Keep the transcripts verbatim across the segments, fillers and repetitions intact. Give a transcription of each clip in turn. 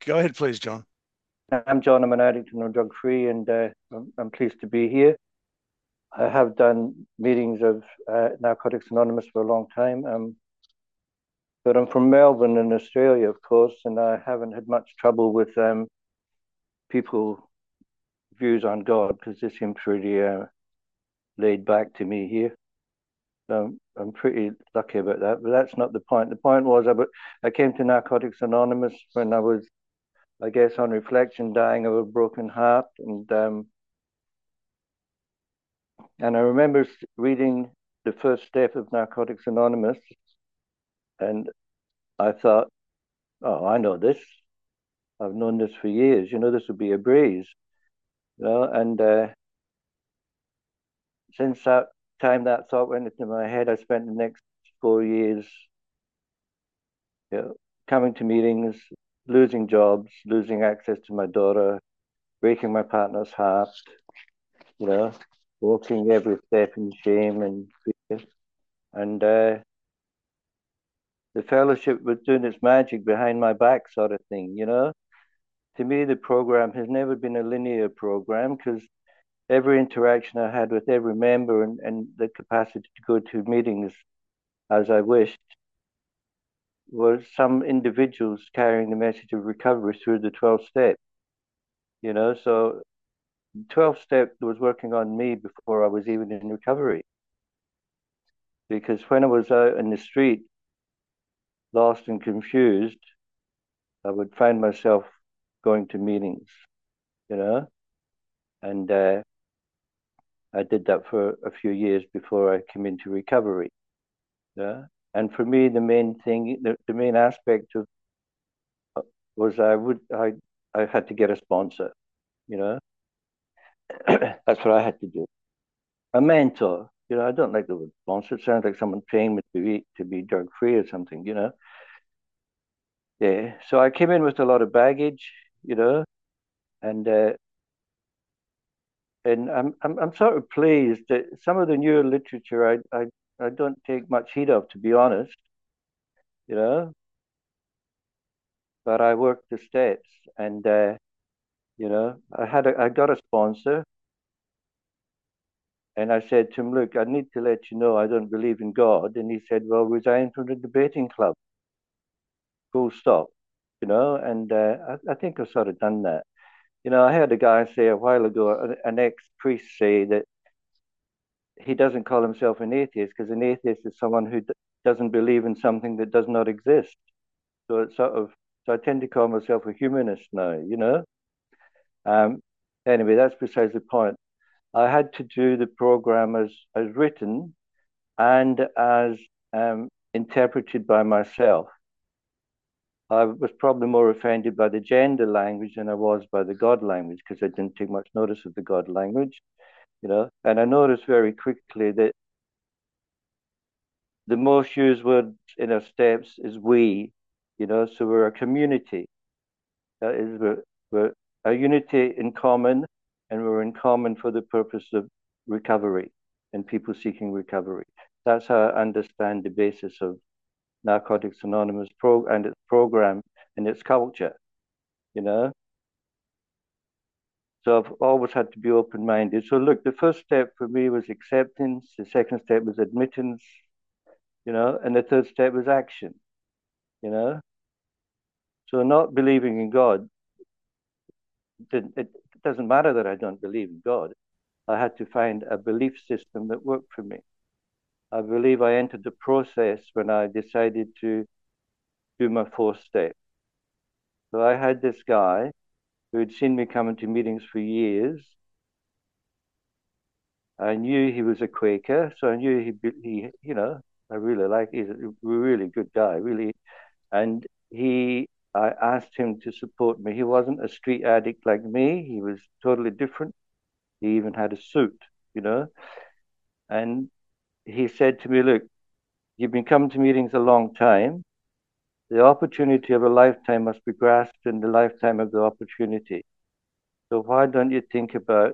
Go ahead, please, John. I'm John. I'm an addict and I'm drug free, and uh, I'm, I'm pleased to be here. I have done meetings of uh, Narcotics Anonymous for a long time, um, but I'm from Melbourne in Australia, of course, and I haven't had much trouble with um, people views on God because they seem pretty uh, laid back to me here. So I'm, I'm pretty lucky about that, but that's not the point. The point was I, I came to Narcotics Anonymous when I was, I guess, on reflection, dying of a broken heart, and um, and I remember reading the first step of Narcotics Anonymous, and I thought, oh, I know this. I've known this for years. You know, this would be a breeze. You know, and uh, since that time that thought went into my head, I spent the next four years, you know, coming to meetings, losing jobs, losing access to my daughter, breaking my partner's heart, you know, walking every step in shame and fear. And uh, the fellowship was doing its magic behind my back, sort of thing, you know. To me, the program has never been a linear program because every interaction I had with every member and, and the capacity to go to meetings as I wished was some individuals carrying the message of recovery through the twelve step, you know. So twelve step was working on me before I was even in recovery. Because when I was out in the street, lost and confused, I would find myself going to meetings, you know, and uh, I did that for a few years before I came into recovery. Yeah. And for me, the main thing, the, the main aspect of was I would I I had to get a sponsor, you know. That's what I had to do. A mentor, you know. I don't like the word sponsor. It sounds like someone paying me to be to be drug free or something, you know. Yeah. So I came in with a lot of baggage, you know, and uh, and I'm I'm I'm sort of pleased that some of the newer literature I I I don't take much heed of, to be honest, you know. But I worked the steps, and uh, you know, I had a, I got a sponsor, and I said to him, "Look, I need to let you know I don't believe in God." And he said, "Well, resign from the debating club, full stop." You know, and uh, I, I think I've sort of done that. You know, I heard a guy say a while ago, an ex-priest say that he doesn't call himself an atheist because an atheist is someone who d- doesn't believe in something that does not exist. So it's sort of, so I tend to call myself a humanist now, you know? Um, anyway, that's besides the point. I had to do the program as, as written and as um, interpreted by myself. I was probably more offended by the gender language than I was by the God language because I didn't take much notice of the God language, you know. And I noticed very quickly that the most used word in our steps is we, you know. So we're a community. That is, we're, we're a unity in common, and we're in common for the purpose of recovery and people seeking recovery. That's how I understand the basis of Narcotics Anonymous pro and its program and its culture, you know. So I've always had to be open-minded. So look, the first step for me was acceptance. The second step was admittance, you know, and the third step was action, you know. So not believing in God, it doesn't matter that I don't believe in God. I had to find a belief system that worked for me. I believe I entered the process when I decided to do my fourth step. So I had this guy who had seen me coming to meetings for years. I knew he was a Quaker, so I knew he, he you know, I really like, he's a really good guy, really. And he, I asked him to support me. He wasn't a street addict like me. He was totally different. He even had a suit, you know. And he said to me, look, you've been coming to meetings a long time. The opportunity of a lifetime must be grasped in the lifetime of the opportunity. So why don't you think about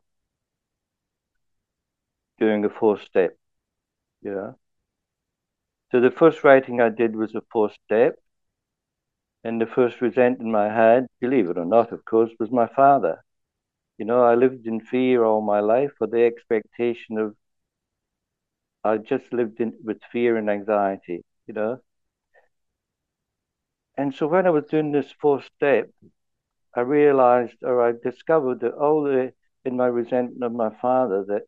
doing a fourth step? You know. So the first writing I did was a fourth step. And the first resentment I had, believe it or not, of course, was my father. You know, I lived in fear all my life, for the expectation of, I just lived in with fear and anxiety, you know. And so when I was doing this fourth step, I realized, or I discovered that all the, in my resentment of my father, that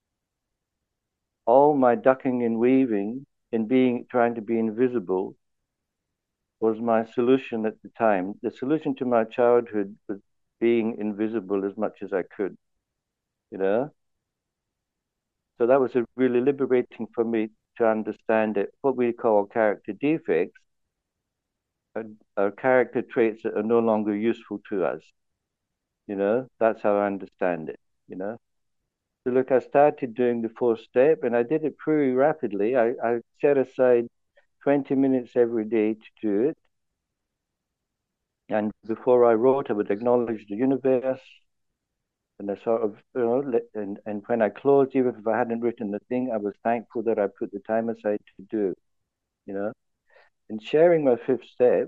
all my ducking and weaving and being, trying to be invisible was my solution at the time. The solution to my childhood was being invisible as much as I could, you know. So that was a really liberating for me to understand that what we call character defects are, are character traits that are no longer useful to us. You know, that's how I understand it, you know. So look, I started doing the fourth step and I did it pretty rapidly. I, I set aside twenty minutes every day to do it. And before I wrote, I would acknowledge the universe. And I sort of, you know, and, and when I closed, even if I hadn't written the thing, I was thankful that I put the time aside to do, you know. And sharing my fifth step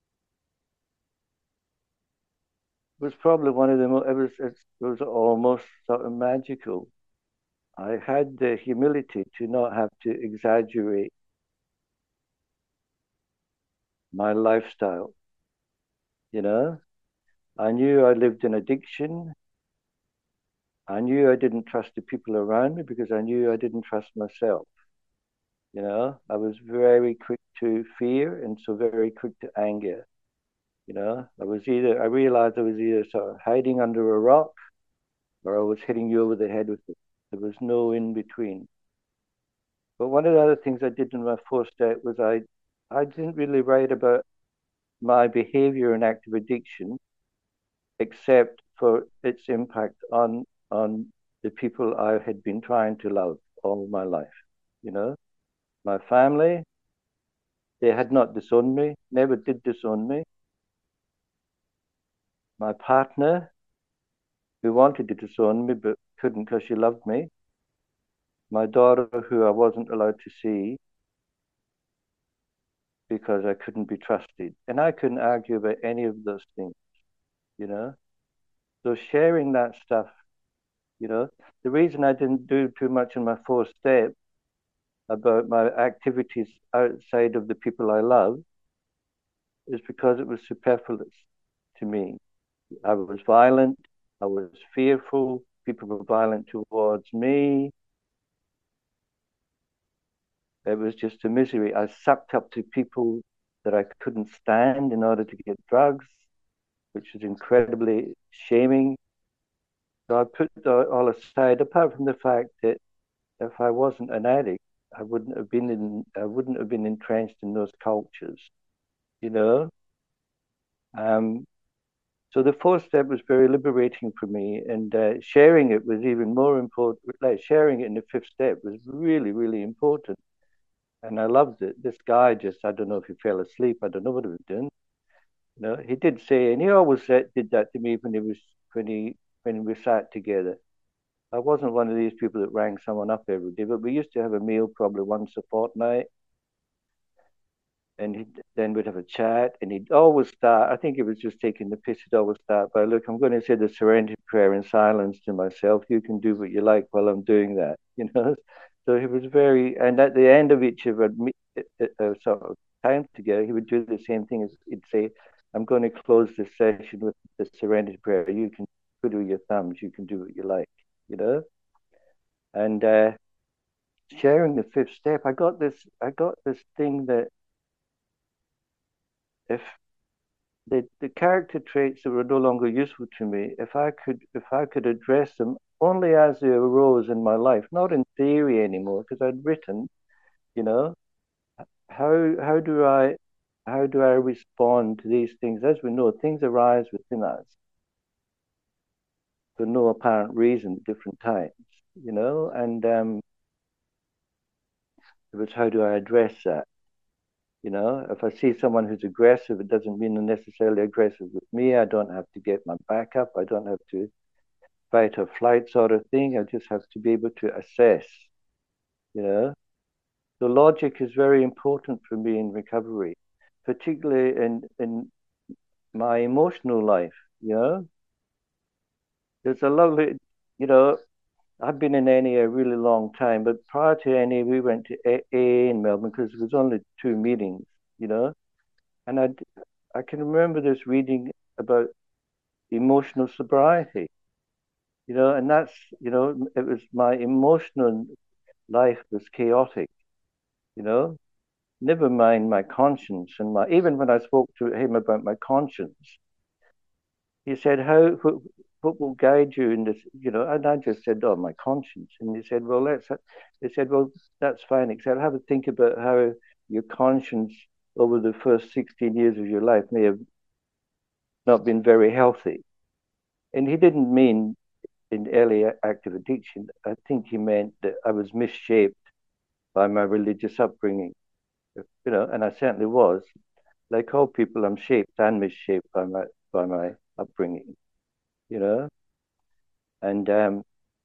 was probably one of the most, it was, it was almost sort of magical. I had the humility to not have to exaggerate my lifestyle, you know. I knew I lived in addiction. I knew I didn't trust the people around me because I knew I didn't trust myself. You know, I was very quick to fear and so very quick to anger. You know, I was either, I realized I was either sort of hiding under a rock or I was hitting you over the head with it. There was no in between. But one of the other things I did in my fourth step was I, I didn't really write about my behavior and active addiction, except for its impact on on the people I had been trying to love all my life. You know, my family, they had not disowned me, never did disown me. My partner, who wanted to disown me but couldn't because she loved me. My daughter, who I wasn't allowed to see because I couldn't be trusted. And I couldn't argue about any of those things, you know. So sharing that stuff, you know, the reason I didn't do too much in my fourth step about my activities outside of the people I love is because it was superfluous to me. I was violent, I was fearful, people were violent towards me. It was just a misery. I sucked up to people that I couldn't stand in order to get drugs, which was incredibly shaming. So I put that all aside, apart from the fact that if I wasn't an addict, I wouldn't have been in I wouldn't have been entrenched in those cultures, you know. Um, so the fourth step was very liberating for me, and uh, sharing it was even more important. Like sharing it in the fifth step was really, really important, and I loved it. This guy just, I don't know if he fell asleep. I don't know what he was doing. You know, he did say, and he always said, did that to me when he was when he when we sat together. I wasn't one of these people that rang someone up every day, but we used to have a meal probably once a fortnight, and he, then we'd have a chat, and he'd always start. I think he was just taking the piss. He'd always start by, "Look, I'm going to say the Serenity Prayer in silence to myself. You can do what you like while I'm doing that." You know, so he was very. And at the end of each of our uh, sort of time together, he would do the same thing. As he'd say, "I'm going to close this session with the Serenity Prayer. You can twiddle your thumbs. You can do what you like." You know, and uh, sharing the fifth step, I got this. I got this thing that if the, the character traits that were no longer useful to me, if I could if I could address them only as they arose in my life, not in theory anymore, because I'd written, you know, how how do I how do I respond to these things? As we know, things arise within us for no apparent reason at different times, you know, and um, it was how do I address that? You know, if I see someone who's aggressive, it doesn't mean they're necessarily aggressive with me. I don't have to get my back up. I don't have to fight or flight sort of thing. I just have to be able to assess, you know. So logic is very important for me in recovery. particularly in in my emotional life. You know, there's a lovely, you know, I've been in N A a really long time, but prior to N A, we went to A A in Melbourne because it was only two meetings, you know. And I, I can remember this reading about emotional sobriety, you know, and that's, you know, it was my emotional life was chaotic, you know. Never mind my conscience and my, even when I spoke to him about my conscience, he said, how, what, what will guide you in this, you know, and I just said, oh, my conscience. And he said, well, let's, he said, well, that's fine, except have a think about how your conscience over the first sixteen years of your life may have not been very healthy. And he didn't mean in early active addiction. I think he meant that I was misshaped by my religious upbringing, you know, and I certainly was. Like all people, I'm shaped and misshaped by my by my upbringing, you know. And um,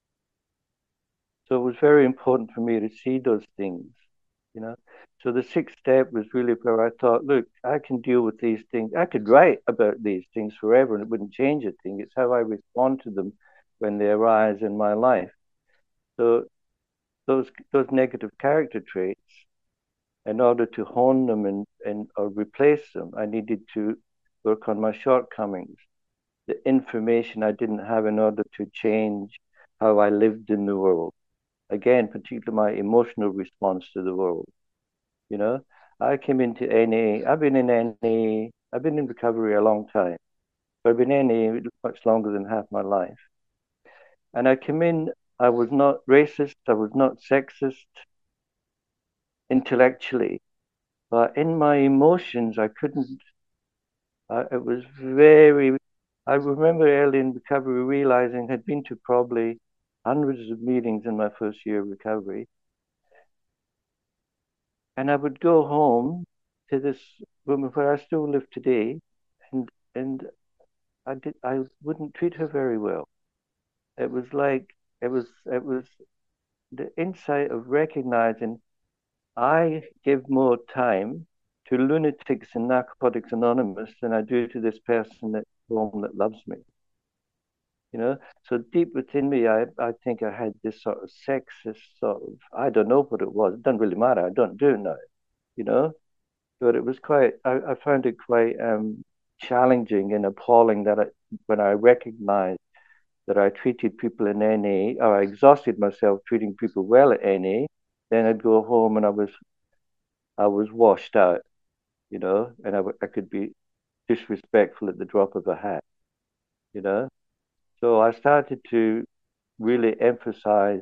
so it was very important for me to see those things, you know. So the sixth step was really where I thought, look, I can deal with these things. I could write about these things forever and it wouldn't change a thing. It's how I respond to them when they arise in my life. So those those negative character traits, in order to hone them and, and or replace them, I needed to work on my shortcomings, the information I didn't have in order to change how I lived in the world. Again, particularly my emotional response to the world. You know, I came into N A, I've been in N A, I've been in recovery a long time. But I've been in N A much longer than half my life. And I came in, I was not racist, I was not sexist intellectually, but in my emotions, I couldn't, uh, it was very, I remember early in recovery realizing I'd been to probably hundreds of meetings in my first year of recovery. And I would go home to this woman where I still live today, and and I did I wouldn't treat her very well. It was like it was it was the insight of recognizing I give more time to lunatics and Narcotics Anonymous than I do to this person at home that loves me. You know, so deep within me, I, I think I had this sort of sexist sort of, I don't know what it was. It doesn't really matter. I don't do it now, you know, but it was quite, I, I found it quite um, challenging and appalling that I, when I recognized that I treated people in N A, or I exhausted myself treating people well at N A, then I'd go home and I was, I was washed out, you know, and I, I could be disrespectful at the drop of a hat, you know. So I started to really emphasize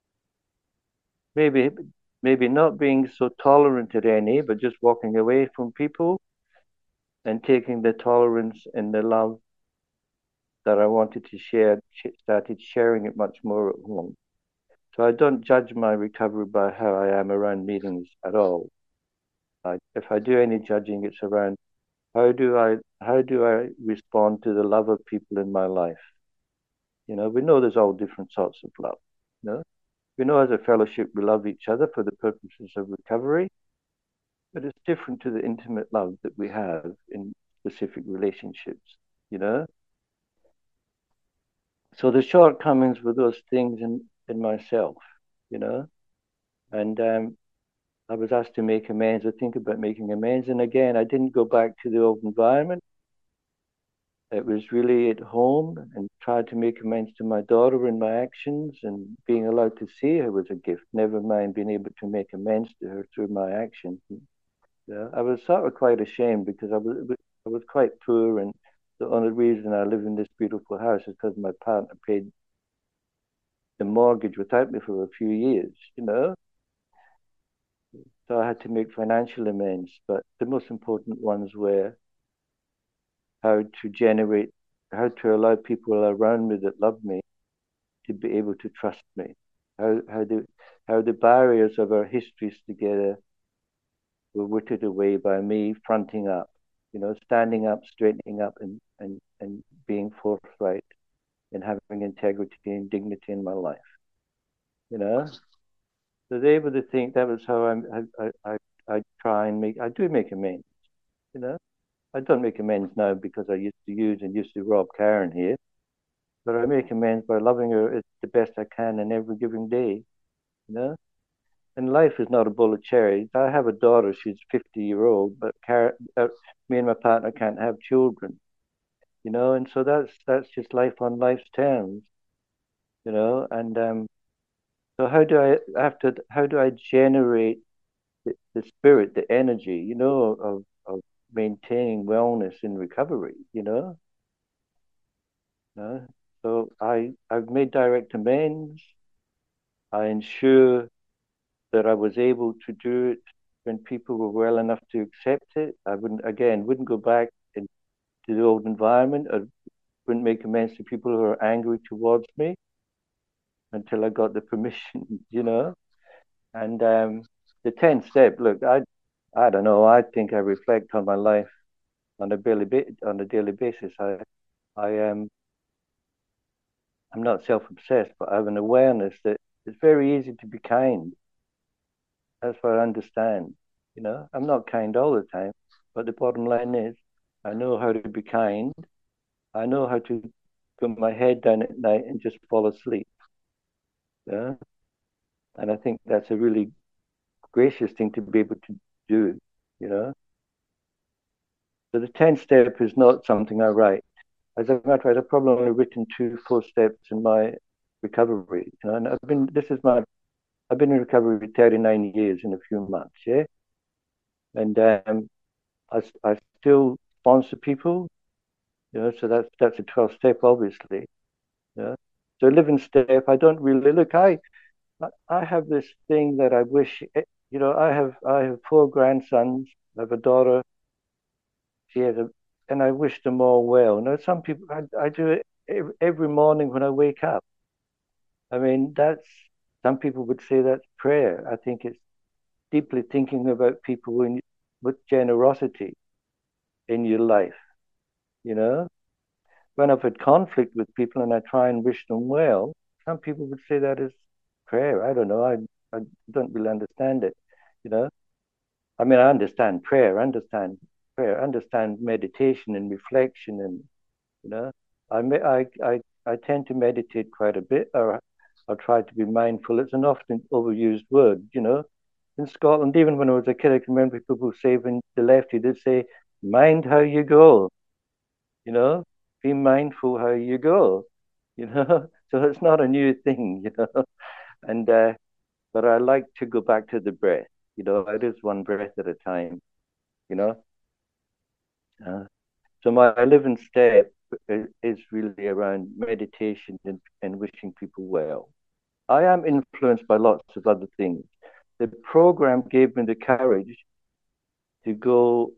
maybe maybe not being so tolerant at N A, but just walking away from people and taking the tolerance and the love that I wanted to share, started sharing it much more at home. So I don't judge my recovery by how I am around meetings at all. I, if I do any judging, it's around how do I how do I respond to the love of people in my life. You know, we know there's all different sorts of love. You know, we know as a fellowship we love each other for the purposes of recovery, but it's different to the intimate love that we have in specific relationships. You know, so the shortcomings were those things in in myself. You know, and um, I was asked to make amends. I think about making amends, and again, I didn't go back to the old environment. It was really at home and tried to make amends to my daughter in my actions, and being allowed to see her was a gift, never mind being able to make amends to her through my actions. Yeah, I was sort of quite ashamed because I was I was quite poor, and the only reason I live in this beautiful house is because my partner paid the mortgage without me for a few years, you know. So I had to make financial amends, but the most important ones were how to generate, how to allow people around me that love me to be able to trust me. How how the how the barriers of our histories together were whittled away by me fronting up, you know, standing up, straightening up, and and and being forthright and having integrity and dignity in my life. You know, so they were the thing. That was how I'm, I I I I try and make. I do make amends. you know. I don't make amends now because I used to use and used to rob Karen here, but I make amends by loving her the best I can in every given day, you know. And life is not a bowl of cherries. I have a daughter; she's fifty year old, but Karen, uh, me and my partner can't have children, you know. And so that's that's just life on life's terms, you know. And um, so how do I after how do I generate the, the spirit, the energy, you know, of of maintaining wellness in recovery, you know? You know? So I I've made direct amends. I ensure that I was able to do it when people were well enough to accept it. I wouldn't again wouldn't go back into the old environment. I wouldn't make amends to people who are angry towards me until I got the permission, you know. And um, the tenth step, look, I I don't know. I think I reflect on my life on a daily on a daily basis. I I am I'm not self-obsessed, but I have an awareness that it's very easy to be kind. That's what I understand. You know, I'm not kind all the time, but the bottom line is I know how to be kind. I know how to put my head down at night and just fall asleep. Yeah. And I think that's a really gracious thing to be able to do, you know. So the tenth step is not something I write. As a matter of fact, I've probably only written two full steps in my recovery. You know, and I've been this is my I've been in recovery for thirty-nine years in a few months, yeah. And um, I I still sponsor people, you know, so that's that's a twelve step, obviously. Yeah. So living step, I don't really look. I I have this thing that I wish, eh, you know, I have I have four grandsons. I have a daughter. She has a, and I wish them all well. Now, some people, I, I do it every, every morning when I wake up. I mean, that's, some people would say that's prayer. I think it's deeply thinking about people in, with generosity in your life, you know? When I've had conflict with people and I try and wish them well, some people would say that is prayer. I don't know. I, I don't really understand it, you know? I mean, I understand prayer, understand prayer, understand meditation and reflection and, you know, I, I, I, I tend to meditate quite a bit, or I try to be mindful. It's an often overused word, you know. In Scotland, even when I was a kid, I can remember people say when they left, you did say, mind how you go, you know, be mindful how you go, you know. So it's not a new thing, you know. And, uh, but I like to go back to the breath, you know, it is one breath at a time, you know. Uh, So my living step is really around meditation and, and wishing people well. I am influenced by lots of other things. The program gave me the courage to go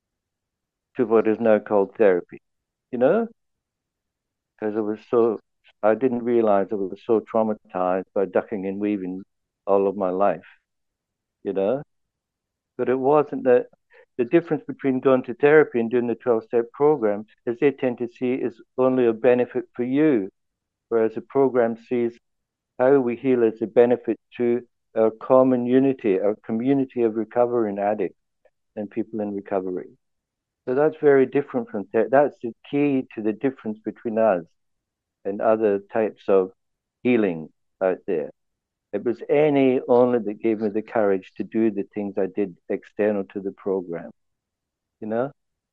to what is now called therapy, you know, because I was so, I didn't realize I was so traumatized by ducking and weaving all of my life, you know, but it wasn't that. The difference between going to therapy and doing the twelve step program is they tend to see is only a benefit for you, whereas the program sees how we heal as a benefit to our common unity, our community of recovering addicts and people in recovery. So that's very different from that. That's the key to the difference between us and other types of healing out there. It was N A only that gave me the courage to do the things I did external to the program, you know?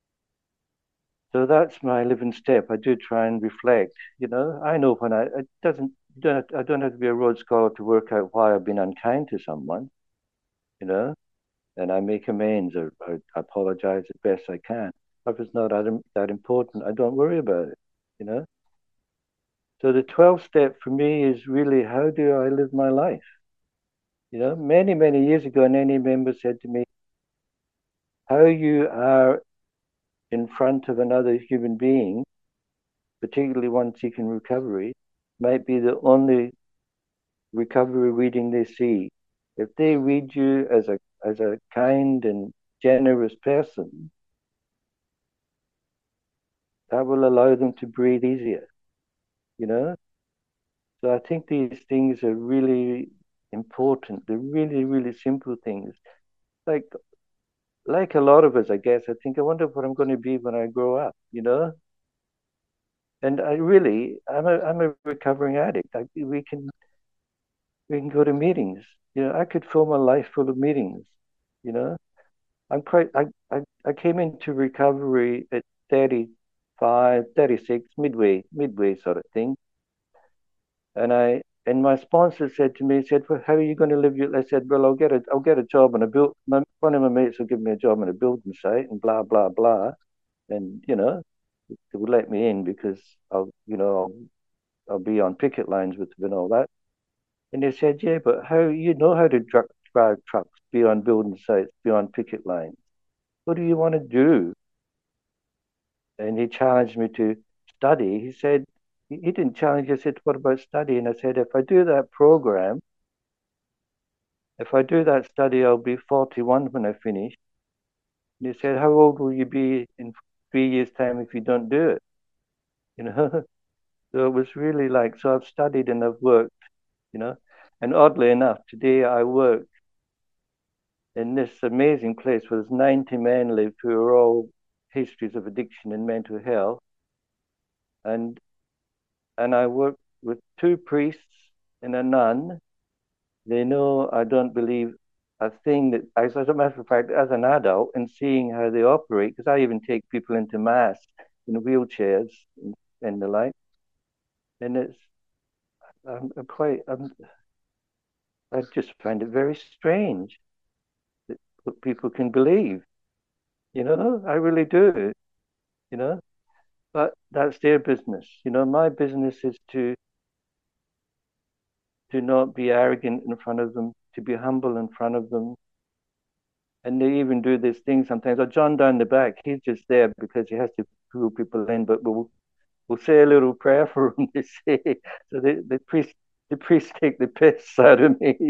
So that's my living step. I do try and reflect. You know, I know when I it doesn't don't have, I don't have to be a Rhodes Scholar to work out why I've been unkind to someone. You know, and I make amends or, or apologize as best I can. If it's not that, that important, I don't worry about it. You know. So the twelfth step for me is really how do I live my life? You know, many many years ago, an N A member said to me, "How you are in front of another human being, particularly one seeking recovery, might be the only recovery reading they see. If they read you as a as a kind and generous person, that will allow them to breathe easier, you know? So I think these things are really important. They're really, really simple things. Like like a lot of us, I guess, I think I wonder what I'm going to be when I grow up, you know? And I really, I'm a, I'm a recovering addict. I, we can, we can go to meetings. You know, I could fill my life full of meetings. You know, I'm quite, I, I, I came into recovery at thirty-five, thirty-six, midway, midway sort of thing. And I, and my sponsor said to me, he said, well, how are you going to live your, I said, well, I'll get a, I'll get a job on a build, my, one of my mates will give me a job on a building site and blah, blah, blah. And, you know, they would let me in because I'll, you know, I'll, I'll be on picket lines with them and all that. And they said, yeah, but how, you know how to drive, drive trucks, be on building sites, be on picket lines. What do you want to do? And he challenged me to study. He said, he didn't challenge, he said, what about study? And I said, if I do that program, if I do that study, I'll be forty-one when I finish. And he said, how old will you be in three years' time if you don't do it? You know? So it was really like, so I've studied and I've worked, you know? And oddly enough, today I work in this amazing place where there's ninety men live who are all histories of addiction and mental health. And and I work with two priests and a nun. They know I don't believe a thing that, as a matter of fact, as an adult, and seeing how they operate, because I even take people into mass in wheelchairs and, and the like. And it's, I'm, I'm quite, I'm, I just find it very strange that what people can believe. You know, I really do. You know, but that's their business. You know, my business is to to not be arrogant in front of them, to be humble in front of them. And they even do this thing sometimes. Oh, John down the back, he's just there because he has to pull people in, but we'll we'll say a little prayer for him to say. So the, the priest the priests take the piss out of me.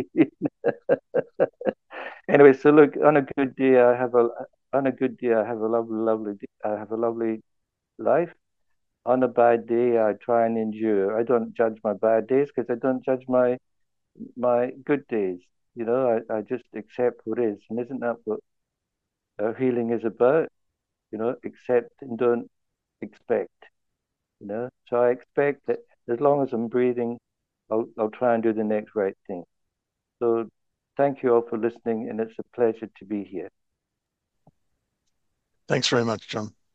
Anyway, so look, on a good day I have a on a good day I have a lovely, lovely I have a lovely life. On a bad day, I try and endure. I don't judge my bad days because I don't judge my my good days. You know, I, I just accept what is. And isn't that what uh, healing is about? You know, accept and don't expect. You know, so I expect that as long as I'm breathing, I'll, I'll try and do the next right thing. So thank you all for listening, and it's a pleasure to be here. Thanks very much, John.